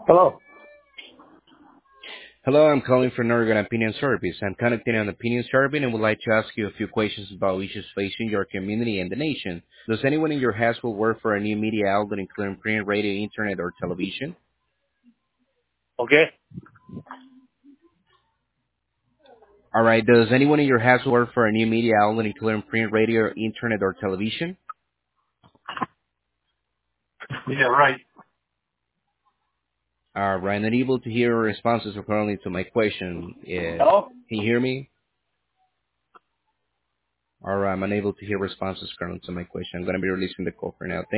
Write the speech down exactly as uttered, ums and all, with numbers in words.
Hello. Hello, I'm calling from Oregon Opinion Service. I'm conducting an opinion survey and would like to ask you a few questions about issues facing your community and the nation. Does anyone in your household work for a new media outlet, including print, radio, internet, or television? Okay. All right. Does anyone in your household work for a new media outlet, including print, radio, internet, or television? Yeah, right. All right. Not able to hear responses accordingly to my question. Uh, Hello? can you hear me? All right. I'm unable to hear responses currently to my question. I'm going to be releasing the call for now.